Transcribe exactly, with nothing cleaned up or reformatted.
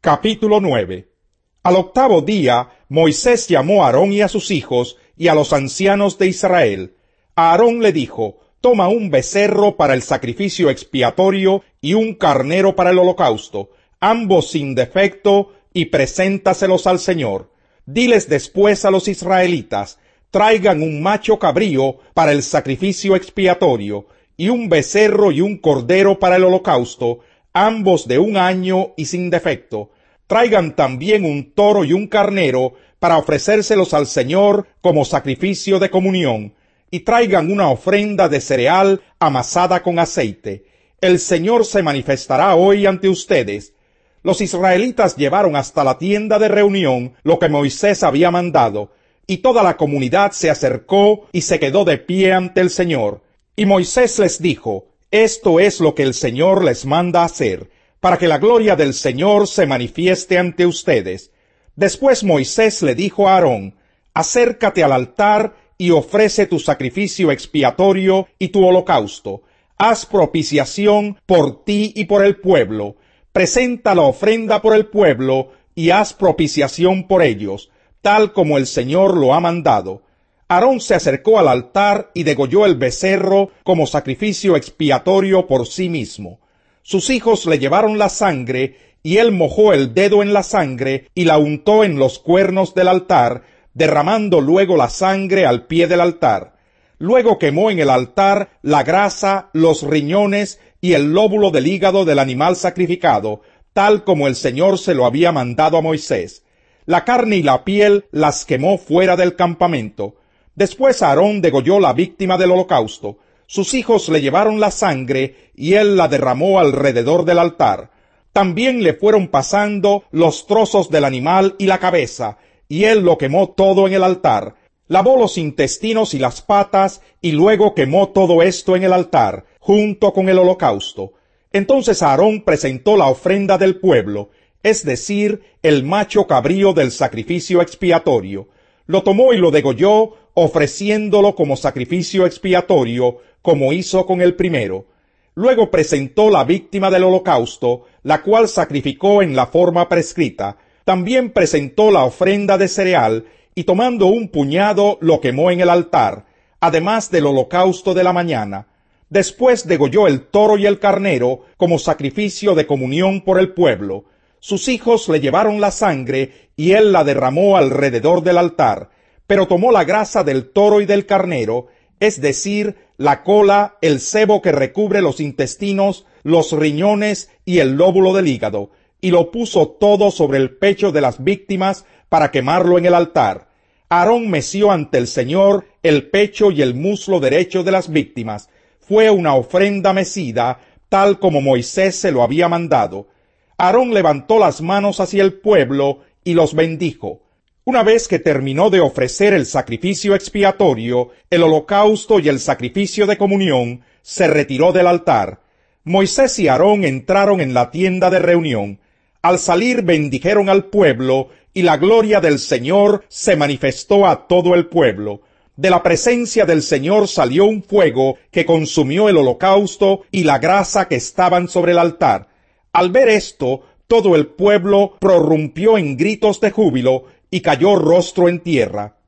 Capítulo nueve. Al octavo día, Moisés llamó a Aarón y a sus hijos, y a los ancianos de Israel. A Aarón le dijo: Toma un becerro para el sacrificio expiatorio y un carnero para el holocausto, ambos sin defecto, y preséntaselos al Señor. Diles después a los israelitas: Traigan un macho cabrío para el sacrificio expiatorio, y un becerro y un cordero para el holocausto, ambos de un año y sin defecto. Traigan también un toro y un carnero para ofrecérselos al Señor como sacrificio de comunión, y traigan una ofrenda de cereal amasada con aceite. El Señor se manifestará hoy ante ustedes. Los israelitas llevaron hasta la tienda de reunión lo que Moisés había mandado, y toda la comunidad se acercó y se quedó de pie ante el Señor. Y Moisés les dijo: Esto es lo que el Señor les manda hacer, para que la gloria del Señor se manifieste ante ustedes. Después Moisés le dijo a Aarón: Acércate al altar y ofrece tu sacrificio expiatorio y tu holocausto. Haz propiciación por ti y por el pueblo. Presenta la ofrenda por el pueblo y haz propiciación por ellos, tal como el Señor lo ha mandado. Aarón se acercó al altar y degolló el becerro como sacrificio expiatorio por sí mismo. Sus hijos le llevaron la sangre, y él mojó el dedo en la sangre y la untó en los cuernos del altar, derramando luego la sangre al pie del altar. Luego quemó en el altar la grasa, los riñones y el lóbulo del hígado del animal sacrificado, tal como el Señor se lo había mandado a Moisés. La carne y la piel las quemó fuera del campamento. Después Aarón degolló la víctima del holocausto. Sus hijos le llevaron la sangre, y él la derramó alrededor del altar. También le fueron pasando los trozos del animal y la cabeza, y él lo quemó todo en el altar. Lavó los intestinos y las patas, y luego quemó todo esto en el altar, junto con el holocausto. Entonces Aarón presentó la ofrenda del pueblo, es decir, el macho cabrío del sacrificio expiatorio. Lo tomó y lo degolló, ofreciéndolo como sacrificio expiatorio, como hizo con el primero. Luego presentó la víctima del holocausto, la cual sacrificó en la forma prescrita. También presentó la ofrenda de cereal, y tomando un puñado lo quemó en el altar, además del holocausto de la mañana. Después degolló el toro y el carnero como sacrificio de comunión por el pueblo. Sus hijos le llevaron la sangre, y él la derramó alrededor del altar, pero tomó la grasa del toro y del carnero, es decir, la cola, el sebo que recubre los intestinos, los riñones y el lóbulo del hígado, y lo puso todo sobre el pecho de las víctimas para quemarlo en el altar. Aarón meció ante el Señor el pecho y el muslo derecho de las víctimas. Fue una ofrenda mecida, tal como Moisés se lo había mandado. Aarón levantó las manos hacia el pueblo y los bendijo. Una vez que terminó de ofrecer el sacrificio expiatorio, el holocausto y el sacrificio de comunión, se retiró del altar. Moisés y Aarón entraron en la tienda de reunión. Al salir bendijeron al pueblo, y la gloria del Señor se manifestó a todo el pueblo. De la presencia del Señor salió un fuego que consumió el holocausto y la grasa que estaban sobre el altar. Al ver esto, todo el pueblo prorrumpió en gritos de júbilo y cayó rostro en tierra.